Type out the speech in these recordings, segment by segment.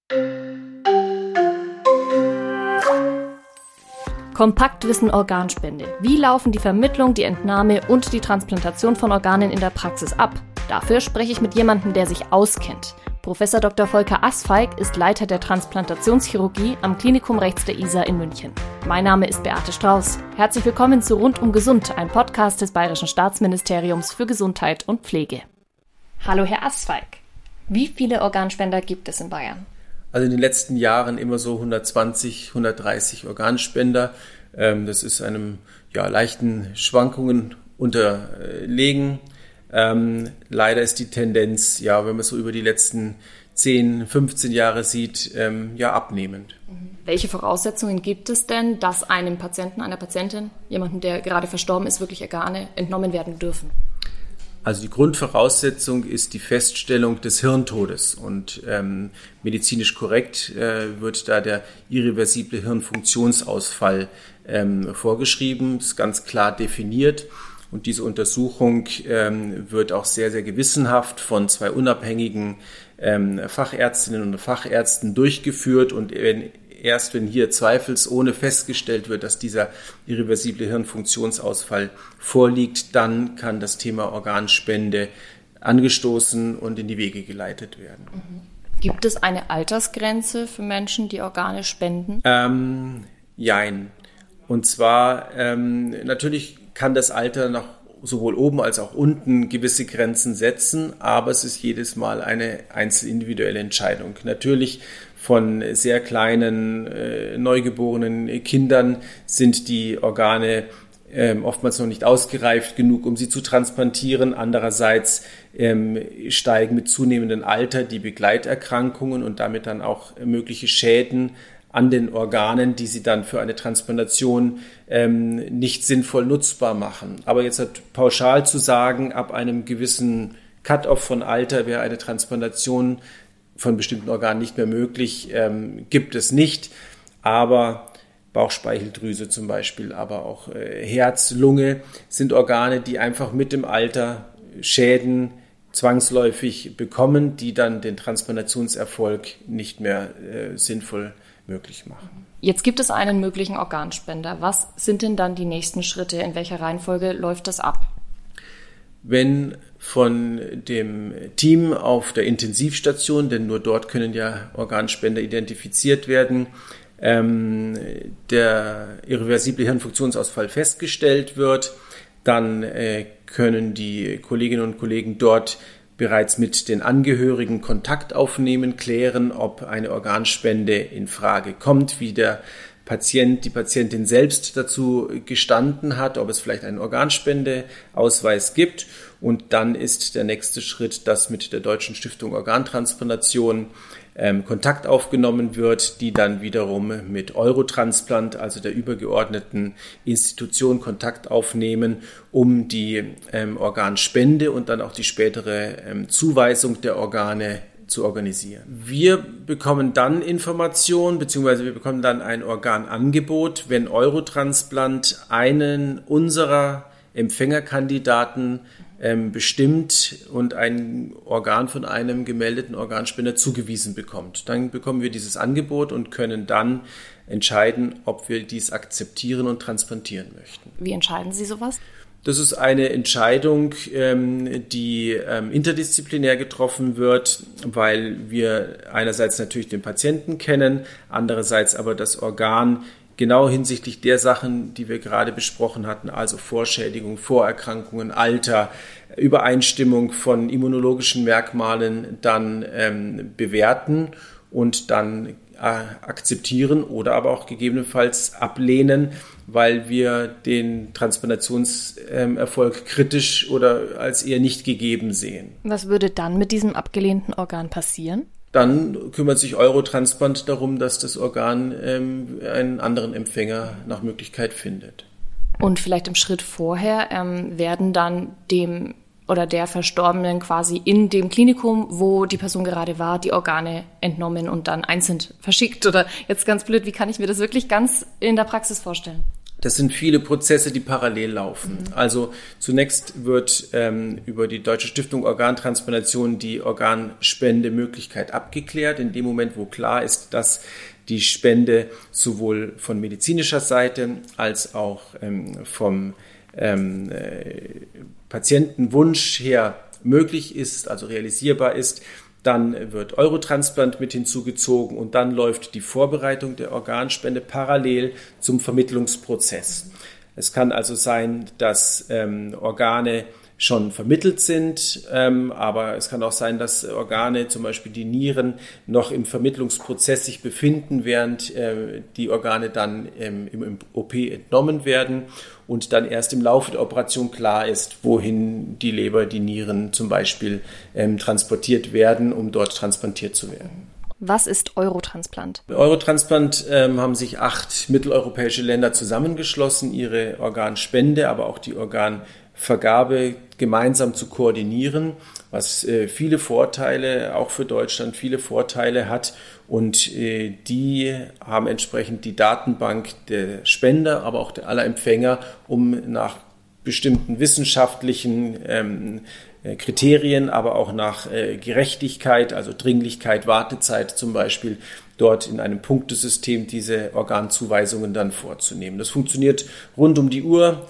Kompaktwissen Organspende. Wie laufen die Vermittlung, die Entnahme und die Transplantation von Organen in der Praxis ab? Dafür spreche ich mit jemandem, der sich auskennt. Professor Dr. Volker Asfeig ist Leiter der Transplantationschirurgie am Klinikum rechts der Isar in München. Mein Name ist Beate Strauß. Herzlich willkommen zu Rundum Gesund, ein Podcast des Bayerischen Staatsministeriums für Gesundheit und Pflege. Hallo Herr Asfeig. Wie viele Organspender gibt es in Bayern? Also in den letzten Jahren immer so 120, 130 Organspender. Das ist einem leichten Schwankungen unterlegen. Leider ist die Tendenz, wenn man so über die letzten 10, 15 Jahre sieht, abnehmend. Welche Voraussetzungen gibt es denn, dass einem Patienten, einer Patientin, jemandem, der gerade verstorben ist, wirklich Organe entnommen werden dürfen? Also die Grundvoraussetzung ist die Feststellung des Hirntodes und medizinisch korrekt wird da der irreversible Hirnfunktionsausfall vorgeschrieben, ist ganz klar definiert und diese Untersuchung wird auch sehr, sehr gewissenhaft von 2 unabhängigen Fachärztinnen und Fachärzten durchgeführt und erst wenn hier zweifelsohne festgestellt wird, dass dieser irreversible Hirnfunktionsausfall vorliegt, dann kann das Thema Organspende angestoßen und in die Wege geleitet werden. Gibt es eine Altersgrenze für Menschen, die Organe spenden? Jein. Und zwar natürlich kann das Alter noch sowohl oben als auch unten gewisse Grenzen setzen, aber es ist jedes Mal eine einzelindividuelle Entscheidung. Natürlich von sehr kleinen, neugeborenen Kindern sind die Organe oftmals noch nicht ausgereift genug, um sie zu transplantieren. Andererseits steigen mit zunehmendem Alter die Begleiterkrankungen und damit dann auch mögliche Schäden an den Organen, die sie dann für eine Transplantation nicht sinnvoll nutzbar machen. Aber jetzt pauschal zu sagen, ab einem gewissen Cut-off von Alter wäre eine Transplantation von bestimmten Organen nicht mehr möglich, gibt es nicht. Aber Bauchspeicheldrüse zum Beispiel, aber auch Herz, Lunge sind Organe, die einfach mit dem Alter Schäden zwangsläufig bekommen, die dann den Transplantationserfolg nicht mehr sinnvoll möglich machen. Jetzt gibt es einen möglichen Organspender. Was sind denn dann die nächsten Schritte? In welcher Reihenfolge läuft das ab? Wenn von dem Team auf der Intensivstation, denn nur dort können ja Organspender identifiziert werden, der irreversible Hirnfunktionsausfall festgestellt wird, dann können die Kolleginnen und Kollegen dort bereits mit den Angehörigen Kontakt aufnehmen, klären, ob eine Organspende in Frage kommt, wie der Patient, die Patientin selbst dazu gestanden hat, ob es vielleicht einen Organspendeausweis gibt. Und dann ist der nächste Schritt, dass mit der Deutschen Stiftung Organtransplantation Kontakt aufgenommen wird, die dann wiederum mit Eurotransplant, also der übergeordneten Institution, Kontakt aufnehmen, um die Organspende und dann auch die spätere Zuweisung der Organe zu organisieren. Wir bekommen dann Informationen, beziehungsweise wir bekommen dann ein Organangebot, wenn Eurotransplant einen unserer Empfängerkandidaten bestimmt und ein Organ von einem gemeldeten Organspender zugewiesen bekommt. Dann bekommen wir dieses Angebot und können dann entscheiden, ob wir dies akzeptieren und transplantieren möchten. Wie entscheiden Sie sowas? Das ist eine Entscheidung, die interdisziplinär getroffen wird, weil wir einerseits natürlich den Patienten kennen, andererseits aber das Organ genau hinsichtlich der Sachen, die wir gerade besprochen hatten, also Vorschädigung, Vorerkrankungen, Alter, Übereinstimmung von immunologischen Merkmalen dann bewerten und dann akzeptieren oder aber auch gegebenenfalls ablehnen, weil wir den Transplantationserfolg kritisch oder als eher nicht gegeben sehen. Was würde dann mit diesem abgelehnten Organ passieren? Dann kümmert sich Eurotransplant darum, dass das Organ einen anderen Empfänger nach Möglichkeit findet. Und vielleicht im Schritt vorher werden dann dem oder der Verstorbenen quasi in dem Klinikum, wo die Person gerade war, die Organe entnommen und dann einzeln verschickt? Oder jetzt ganz blöd, wie kann ich mir das wirklich ganz in der Praxis vorstellen? Das sind viele Prozesse, die parallel laufen. Also zunächst wird über die Deutsche Stiftung Organtransplantation die Organspendemöglichkeit abgeklärt. In dem Moment, wo klar ist, dass die Spende sowohl von medizinischer Seite als auch vom Patientenwunsch her möglich ist, also realisierbar ist, dann wird Eurotransplant mit hinzugezogen und dann läuft die Vorbereitung der Organspende parallel zum Vermittlungsprozess. Es kann also sein, dass Organe schon vermittelt sind, aber es kann auch sein, dass Organe, zum Beispiel die Nieren, noch im Vermittlungsprozess sich befinden, während die Organe dann im OP entnommen werden und dann erst im Laufe der Operation klar ist, wohin die Leber, die Nieren zum Beispiel transportiert werden, um dort transplantiert zu werden. Was ist Eurotransplant? Bei Eurotransplant haben sich 8 mitteleuropäische Länder zusammengeschlossen, ihre Organspende, aber auch die Organvergabe gemeinsam zu koordinieren, was viele Vorteile, auch für Deutschland viele Vorteile hat. Und die haben entsprechend die Datenbank der Spender, aber auch aller Empfänger, um nach bestimmten wissenschaftlichen Kriterien, aber auch nach Gerechtigkeit, also Dringlichkeit, Wartezeit zum Beispiel, dort in einem Punktesystem diese Organzuweisungen dann vorzunehmen. Das funktioniert rund um die Uhr,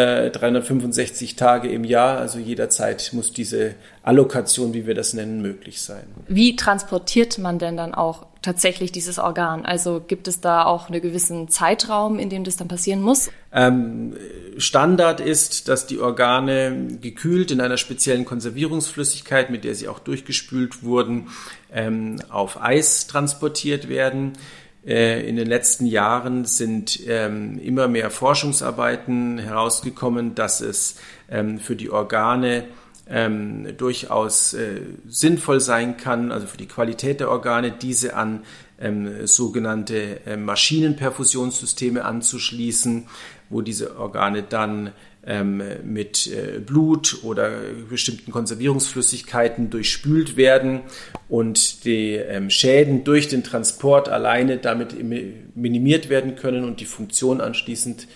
365 Tage im Jahr, also jederzeit muss diese Allokation, wie wir das nennen, möglich sein. Wie transportiert man denn dann auch tatsächlich dieses Organ? Also gibt es da auch einen gewissen Zeitraum, in dem das dann passieren muss? Standard ist, dass die Organe gekühlt in einer speziellen Konservierungsflüssigkeit, mit der sie auch durchgespült wurden, auf Eis transportiert werden. In den letzten Jahren sind immer mehr Forschungsarbeiten herausgekommen, dass es für die Organe durchaus sinnvoll sein kann, also für die Qualität der Organe, diese an sogenannte Maschinenperfusionssysteme anzuschließen, wo diese Organe dann mit Blut oder bestimmten Konservierungsflüssigkeiten durchspült werden und die Schäden durch den Transport alleine damit minimiert werden können und die Funktion anschließend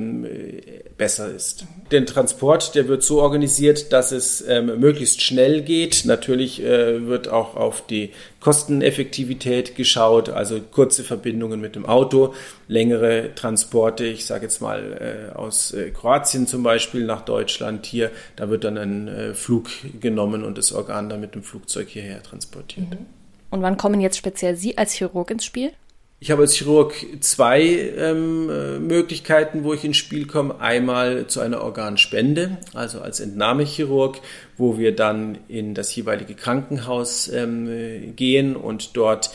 besser ist. Der Transport, der wird so organisiert, dass es möglichst schnell geht. Natürlich wird auch auf die Kosteneffektivität geschaut, also kurze Verbindungen mit dem Auto, längere Transporte, ich sage jetzt mal aus Kroatien zum Beispiel nach Deutschland hier, da wird dann ein Flug genommen und das Organ dann mit dem Flugzeug hierher transportiert. Und wann kommen jetzt speziell Sie als Chirurg ins Spiel? Ich habe als Chirurg 2 Möglichkeiten, wo ich ins Spiel komme. Einmal zu einer Organspende, also als Entnahmechirurg, wo wir dann in das jeweilige Krankenhaus gehen und dort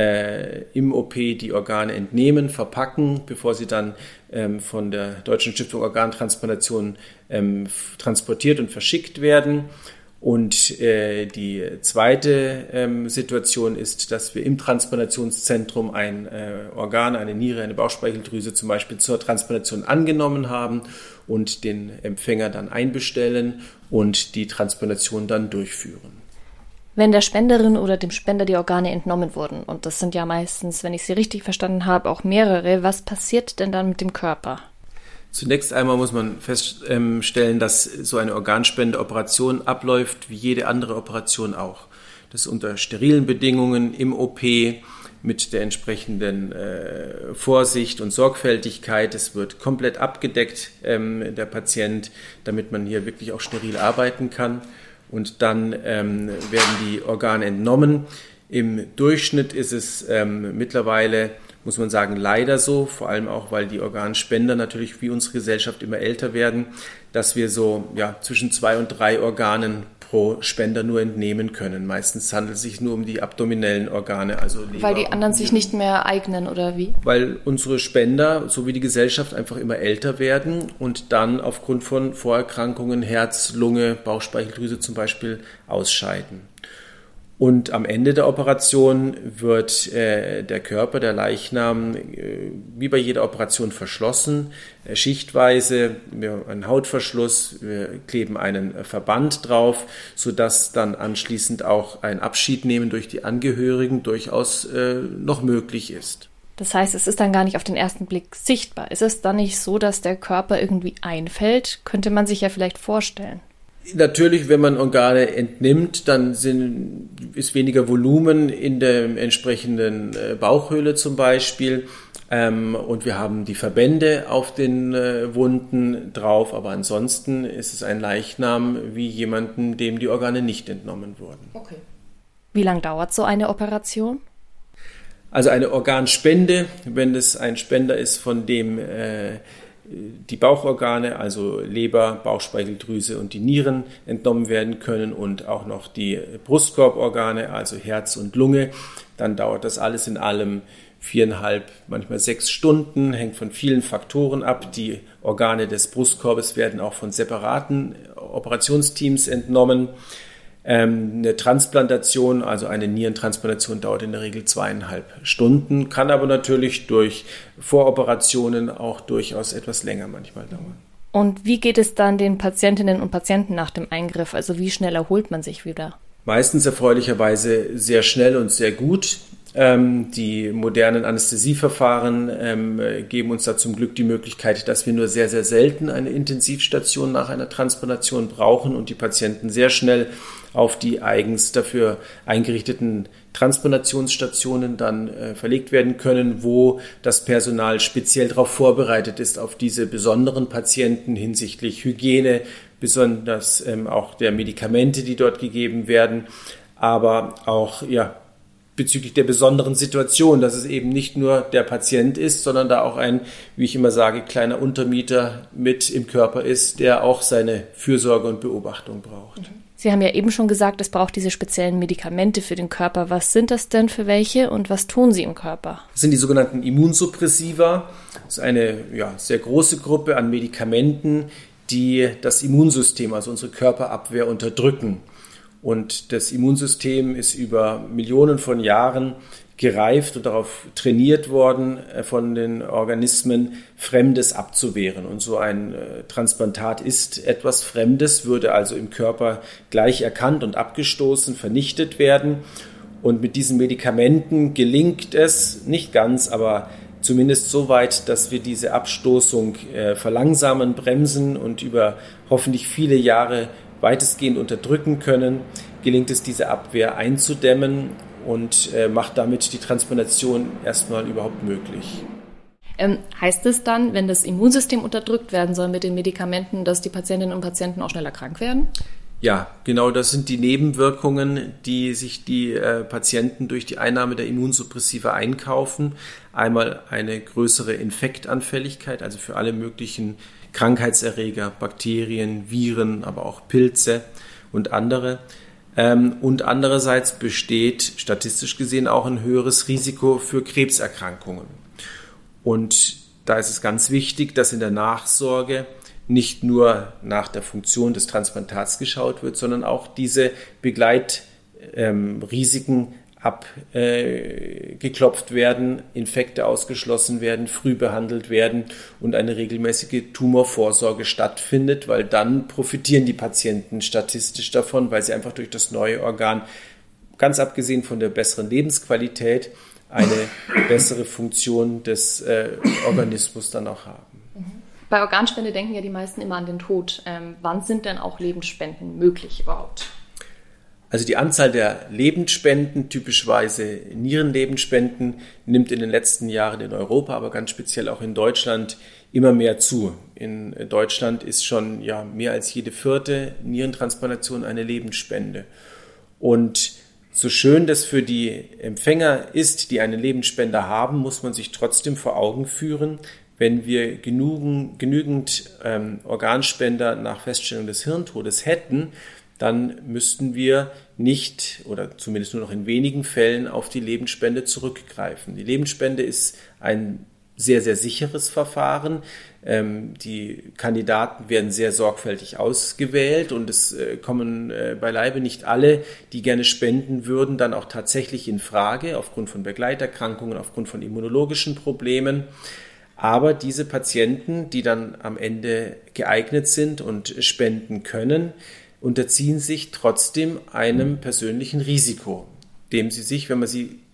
im OP die Organe entnehmen, verpacken, bevor sie dann von der Deutschen Stiftung Organtransplantation transportiert und verschickt werden. Und die zweite Situation ist, dass wir im Transplantationszentrum ein Organ, eine Niere, eine Bauchspeicheldrüse zum Beispiel zur Transplantation angenommen haben und den Empfänger dann einbestellen und die Transplantation dann durchführen. Wenn der Spenderin oder dem Spender die Organe entnommen wurden, und das sind ja meistens, wenn ich Sie richtig verstanden habe, auch mehrere, was passiert denn dann mit dem Körper? Zunächst einmal muss man feststellen, dass so eine Organspendeoperation abläuft wie jede andere Operation auch. Das unter sterilen Bedingungen im OP mit der entsprechenden Vorsicht und Sorgfältigkeit. Es wird komplett abgedeckt, der Patient, damit man hier wirklich auch steril arbeiten kann. Und dann werden die Organe entnommen. Im Durchschnitt ist es mittlerweile, muss man sagen, leider so, vor allem auch, weil die Organspender natürlich wie unsere Gesellschaft immer älter werden, dass wir so zwischen 2 und 3 Organen pro Spender nur entnehmen können. Meistens handelt es sich nur um die abdominellen Organe, also Leber. Weil die anderen sich nicht mehr eignen, oder wie? Weil unsere Spender, so wie die Gesellschaft, einfach immer älter werden und dann aufgrund von Vorerkrankungen, Herz, Lunge, Bauchspeicheldrüse zum Beispiel ausscheiden. Und am Ende der Operation wird der Körper, der Leichnam, wie bei jeder Operation verschlossen, schichtweise, wir haben einen Hautverschluss, wir kleben einen Verband drauf, sodass dann anschließend auch ein Abschiednehmen durch die Angehörigen durchaus noch möglich ist. Das heißt, es ist dann gar nicht auf den ersten Blick sichtbar. Ist es dann nicht so, dass der Körper irgendwie einfällt? Könnte man sich ja vielleicht vorstellen. Natürlich, wenn man Organe entnimmt, dann ist weniger Volumen in der entsprechenden Bauchhöhle zum Beispiel. Und wir haben die Verbände auf den Wunden drauf. Aber ansonsten ist es ein Leichnam wie jemanden, dem die Organe nicht entnommen wurden. Okay. Wie lange dauert so eine Operation? Also eine Organspende, wenn es ein Spender ist, von dem die Bauchorgane, also Leber, Bauchspeicheldrüse und die Nieren entnommen werden können und auch noch die Brustkorborgane, also Herz und Lunge, dann dauert das alles in allem 4,5, manchmal 6 Stunden, hängt von vielen Faktoren ab. Die Organe des Brustkorbes werden auch von separaten Operationsteams entnommen. Eine Transplantation, also eine Nierentransplantation, dauert in der Regel 2,5 Stunden, kann aber natürlich durch Voroperationen auch durchaus etwas länger manchmal dauern. Und wie geht es dann den Patientinnen und Patienten nach dem Eingriff? Also wie schnell erholt man sich wieder? Meistens erfreulicherweise sehr schnell und sehr gut. Die modernen Anästhesieverfahren geben uns da zum Glück die Möglichkeit, dass wir nur sehr, sehr selten eine Intensivstation nach einer Transplantation brauchen und die Patienten sehr schnell auf die eigens dafür eingerichteten Transplantationsstationen dann verlegt werden können, wo das Personal speziell darauf vorbereitet ist, auf diese besonderen Patienten hinsichtlich Hygiene, besonders auch der Medikamente, die dort gegeben werden, aber auch bezüglich der besonderen Situation, dass es eben nicht nur der Patient ist, sondern da auch ein, wie ich immer sage, kleiner Untermieter mit im Körper ist, der auch seine Fürsorge und Beobachtung braucht. Sie haben ja eben schon gesagt, es braucht diese speziellen Medikamente für den Körper. Was sind das denn für welche und was tun sie im Körper? Das sind die sogenannten Immunsuppressiva. Das ist eine sehr große Gruppe an Medikamenten, die das Immunsystem, also unsere Körperabwehr, unterdrücken. Und das Immunsystem ist über Millionen von Jahren gereift und darauf trainiert worden, von den Organismen Fremdes abzuwehren. Und so ein Transplantat ist etwas Fremdes, würde also im Körper gleich erkannt und abgestoßen, vernichtet werden. Und mit diesen Medikamenten gelingt es, nicht ganz, aber zumindest so weit, dass wir diese Abstoßung verlangsamen, bremsen und über hoffentlich viele Jahre weitestgehend unterdrücken können, gelingt es, diese Abwehr einzudämmen und macht damit die Transplantation erstmal überhaupt möglich. Heißt es dann, wenn das Immunsystem unterdrückt werden soll mit den Medikamenten, dass die Patientinnen und Patienten auch schneller krank werden? Ja, genau, das sind die Nebenwirkungen, die sich die Patienten durch die Einnahme der Immunsuppressiva einkaufen. Einmal eine größere Infektanfälligkeit, also für alle möglichen Krankheitserreger, Bakterien, Viren, aber auch Pilze und andere. Und andererseits besteht statistisch gesehen auch ein höheres Risiko für Krebserkrankungen. Und da ist es ganz wichtig, dass in der Nachsorge nicht nur nach der Funktion des Transplantats geschaut wird, sondern auch diese Begleitrisiken abgeklopft werden, Infekte ausgeschlossen werden, früh behandelt werden und eine regelmäßige Tumorvorsorge stattfindet, weil dann profitieren die Patienten statistisch davon, weil sie einfach durch das neue Organ, ganz abgesehen von der besseren Lebensqualität, eine bessere Funktion des Organismus dann auch haben. Bei Organspende denken ja die meisten immer an den Tod. Wann sind denn auch Lebensspenden möglich überhaupt? Also die Anzahl der Lebensspenden, typischerweise Nierenlebensspenden, nimmt in den letzten Jahren in Europa, aber ganz speziell auch in Deutschland immer mehr zu. In Deutschland ist schon mehr als jede 4. Nierentransplantation eine Lebensspende. Und so schön das für die Empfänger ist, die einen Lebensspender haben, muss man sich trotzdem vor Augen führen, wenn wir genügend Organspender nach Feststellung des Hirntodes hätten, dann müssten wir nicht oder zumindest nur noch in wenigen Fällen auf die Lebensspende zurückgreifen. Die Lebensspende ist ein sehr, sehr sicheres Verfahren. Die Kandidaten werden sehr sorgfältig ausgewählt und es kommen beileibe nicht alle, die gerne spenden würden, dann auch tatsächlich in Frage, aufgrund von Begleiterkrankungen, aufgrund von immunologischen Problemen. Aber diese Patienten, die dann am Ende geeignet sind und spenden können, unterziehen sich trotzdem einem persönlichen Risiko, dem sie sich, wenn man sie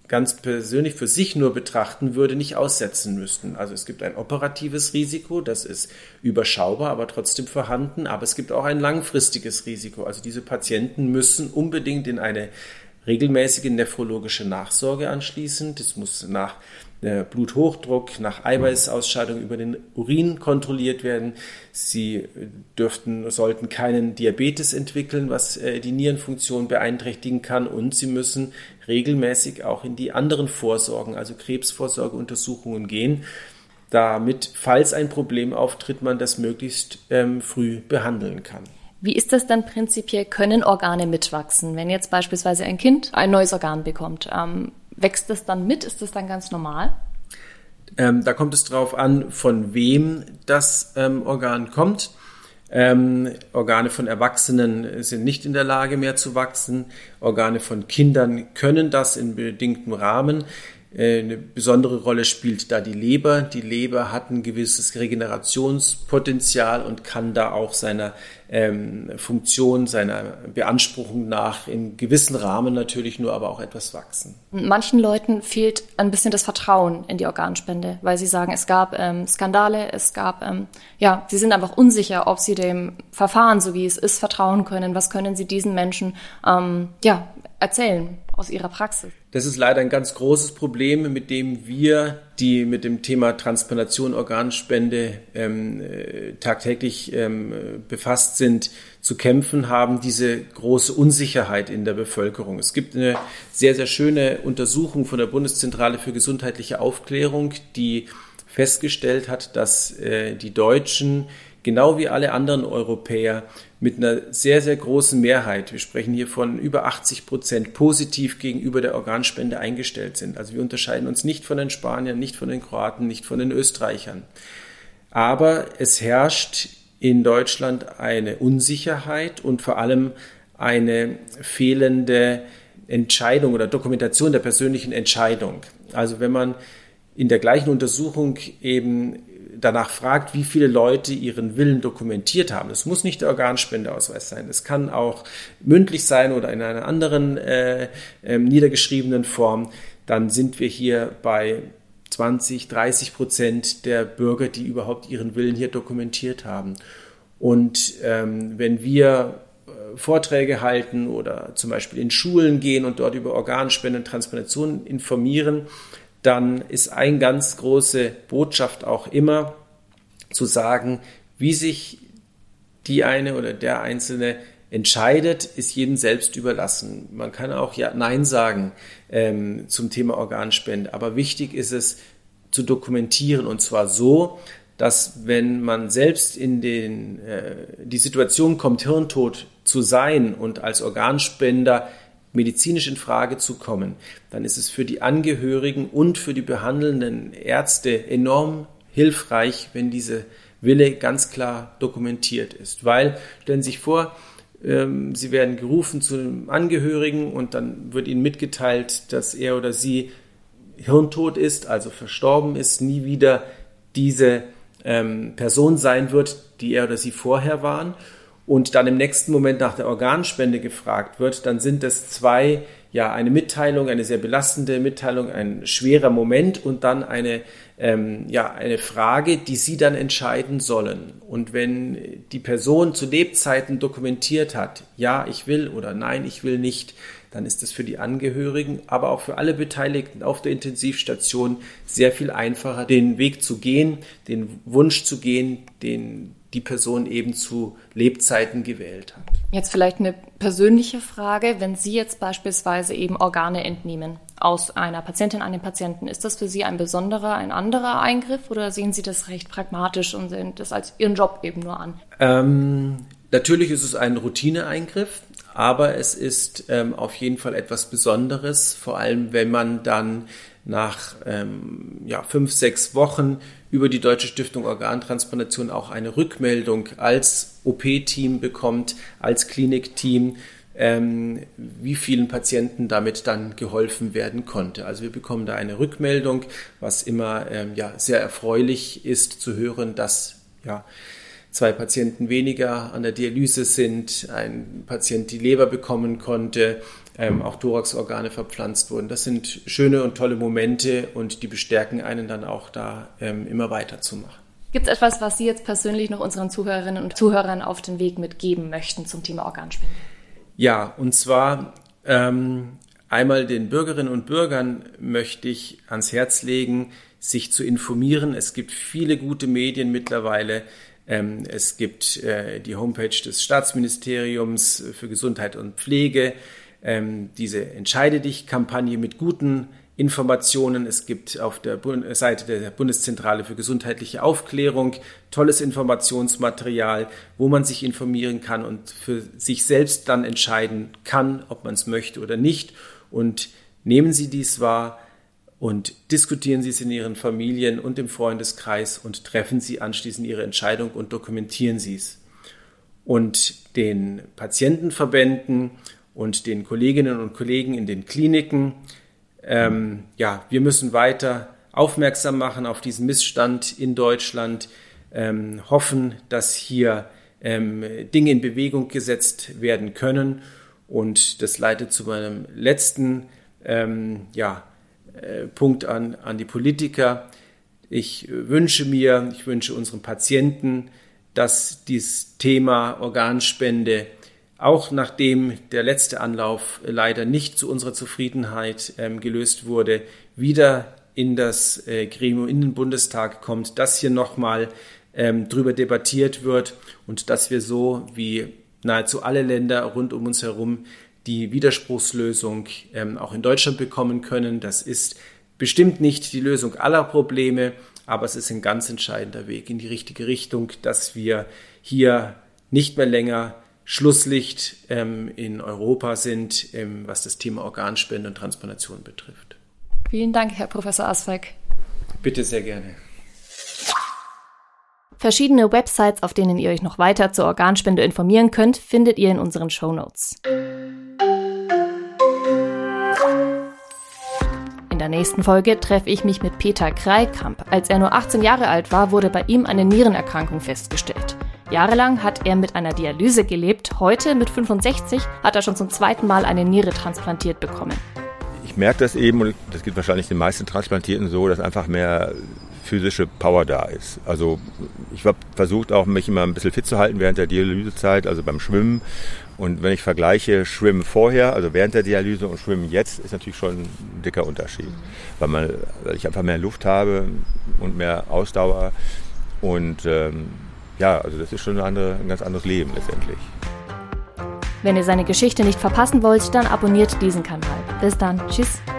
ganz persönlich für sich nur betrachten würde, nicht aussetzen müssten. Also es gibt ein operatives Risiko, das ist überschaubar, aber trotzdem vorhanden, aber es gibt auch ein langfristiges Risiko. Also diese Patienten müssen unbedingt in eine regelmäßige nephrologische Nachsorge anschließen. Das muss nach Bluthochdruck, nach Eiweißausscheidung über den Urin kontrolliert werden. Sie sollten keinen Diabetes entwickeln, was die Nierenfunktion beeinträchtigen kann, und sie müssen regelmäßig auch in die anderen Vorsorgen, also Krebsvorsorgeuntersuchungen gehen, damit, falls ein Problem auftritt, man das möglichst früh behandeln kann. Wie ist das dann prinzipiell? Können Organe mitwachsen? Wenn jetzt beispielsweise ein Kind ein neues Organ bekommt, wächst das dann mit? Ist das dann ganz normal? Da kommt es darauf an, von wem das Organ kommt. Organe von Erwachsenen sind nicht in der Lage mehr zu wachsen. Organe von Kindern können das in bedingtem Rahmen. Eine besondere Rolle spielt da die Leber. Die Leber hat ein gewisses Regenerationspotenzial und kann da auch seiner Funktion, seiner Beanspruchung nach in gewissen Rahmen natürlich nur, aber auch etwas wachsen. Manchen Leuten fehlt ein bisschen das Vertrauen in die Organspende, weil sie sagen, es gab Skandale, sie sind einfach unsicher, ob sie dem Verfahren, so wie es ist, vertrauen können. Was können sie diesen Menschen erzählen aus ihrer Praxis? Das ist leider ein ganz großes Problem, mit dem wir, die mit dem Thema Transplantation, Organspende tagtäglich befasst sind, zu kämpfen haben, diese große Unsicherheit in der Bevölkerung. Es gibt eine sehr, sehr schöne Untersuchung von der Bundeszentrale für gesundheitliche Aufklärung, die festgestellt hat, dass die Deutschen genau wie alle anderen Europäer mit einer sehr, sehr großen Mehrheit, wir sprechen hier von über 80%, positiv gegenüber der Organspende eingestellt sind. Also wir unterscheiden uns nicht von den Spaniern, nicht von den Kroaten, nicht von den Österreichern. Aber es herrscht in Deutschland eine Unsicherheit und vor allem eine fehlende Entscheidung oder Dokumentation der persönlichen Entscheidung. Also wenn man in der gleichen Untersuchung eben danach fragt, wie viele Leute ihren Willen dokumentiert haben. Es muss nicht der Organspendeausweis sein. Es kann auch mündlich sein oder in einer anderen niedergeschriebenen Form. Dann sind wir hier bei 20-30% der Bürger, die überhaupt ihren Willen hier dokumentiert haben. Und wenn wir Vorträge halten oder zum Beispiel in Schulen gehen und dort über Organspende und Transplantation informieren, dann ist eine ganz große Botschaft auch immer zu sagen, wie sich die eine oder der Einzelne entscheidet, ist jedem selbst überlassen. Man kann auch Nein sagen zum Thema Organspende, aber wichtig ist es zu dokumentieren, und zwar so, dass wenn man selbst in die Situation kommt, hirntot zu sein und als Organspender medizinisch in Frage zu kommen, dann ist es für die Angehörigen und für die behandelnden Ärzte enorm hilfreich, wenn diese Wille ganz klar dokumentiert ist. Weil, stellen Sie sich vor, Sie werden gerufen zu einem Angehörigen und dann wird Ihnen mitgeteilt, dass er oder sie hirntot ist, also verstorben ist, nie wieder diese Person sein wird, die er oder sie vorher waren, und dann im nächsten Moment nach der Organspende gefragt wird, dann sind es eine Mitteilung, eine sehr belastende Mitteilung, ein schwerer Moment und dann eine Frage, die Sie dann entscheiden sollen. Und wenn die Person zu Lebzeiten dokumentiert hat, ja, ich will oder nein, ich will nicht, dann ist es für die Angehörigen, aber auch für alle Beteiligten auf der Intensivstation sehr viel einfacher, den Weg zu gehen, den Wunsch zu gehen, den die Person eben zu Lebzeiten gewählt hat. Jetzt vielleicht eine persönliche Frage. Wenn Sie jetzt beispielsweise eben Organe entnehmen aus einer Patientin, einem Patienten, ist das für Sie ein anderer Eingriff oder sehen Sie das recht pragmatisch und sehen das als Ihren Job eben nur an? Natürlich ist es ein Routineeingriff, aber es ist auf jeden Fall etwas Besonderes, vor allem wenn man dann nach 5-6 Wochen über die Deutsche Stiftung Organtransplantation auch eine Rückmeldung als OP-Team bekommt, als Klinikteam, wie vielen Patienten damit dann geholfen werden konnte. Also wir bekommen da eine Rückmeldung, was immer sehr erfreulich ist zu hören, dass 2 Patienten weniger an der Dialyse sind, ein Patient die Leber bekommen konnte, auch Thoraxorgane verpflanzt wurden. Das sind schöne und tolle Momente und die bestärken einen dann auch da immer weiterzumachen. Gibt es etwas, was Sie jetzt persönlich noch unseren Zuhörerinnen und Zuhörern auf den Weg mitgeben möchten zum Thema Organspende? Ja, und zwar einmal den Bürgerinnen und Bürgern möchte ich ans Herz legen, sich zu informieren. Es gibt viele gute Medien mittlerweile. Es gibt die Homepage des Staatsministeriums für Gesundheit und Pflege, diese Entscheide dich-Kampagne mit guten Informationen. Es gibt auf der Seite der Bundeszentrale für gesundheitliche Aufklärung tolles Informationsmaterial, wo man sich informieren kann und für sich selbst dann entscheiden kann, ob man es möchte oder nicht. Und nehmen Sie dies wahr und diskutieren Sie es in Ihren Familien und im Freundeskreis und treffen Sie anschließend Ihre Entscheidung und dokumentieren Sie es. Und den Patientenverbänden und den Kolleginnen und Kollegen in den Kliniken, wir müssen weiter aufmerksam machen auf diesen Missstand in Deutschland, hoffen, dass hier Dinge in Bewegung gesetzt werden können. Und das leitet zu meinem letzten Punkt an die Politiker. Ich wünsche unseren Patienten, dass dieses Thema Organspende, auch nachdem der letzte Anlauf leider nicht zu unserer Zufriedenheit gelöst wurde, wieder in das Gremium, in den Bundestag kommt, dass hier nochmal drüber debattiert wird und dass wir so wie nahezu alle Länder rund um uns herum die Widerspruchslösung auch in Deutschland bekommen können. Das ist bestimmt nicht die Lösung aller Probleme, aber es ist ein ganz entscheidender Weg in die richtige Richtung, dass wir hier nicht mehr länger Schlusslicht in Europa sind, was das Thema Organspende und Transplantation betrifft. Vielen Dank, Herr Professor Asfalk. Bitte sehr gerne. Verschiedene Websites, auf denen ihr euch noch weiter zur Organspende informieren könnt, findet ihr in unseren Shownotes. In der nächsten Folge treffe ich mich mit Peter Kreikamp. Als er nur 18 Jahre alt war, wurde bei ihm eine Nierenerkrankung festgestellt. Jahrelang hat er mit einer Dialyse gelebt. Heute, mit 65, hat er schon zum zweiten Mal eine Niere transplantiert bekommen. Ich merke das eben, und das geht wahrscheinlich den meisten Transplantierten so, dass einfach mehr physische Power da ist. Also ich habe versucht auch, mich immer ein bisschen fit zu halten während der Dialysezeit, also beim Schwimmen. Und wenn ich vergleiche Schwimmen vorher, also während der Dialyse und Schwimmen jetzt, ist natürlich schon ein dicker Unterschied. Weil ich einfach mehr Luft habe und mehr Ausdauer. Und also das ist schon ein ganz anderes Leben letztendlich. Wenn ihr seine Geschichte nicht verpassen wollt, dann abonniert diesen Kanal. Bis dann. Tschüss.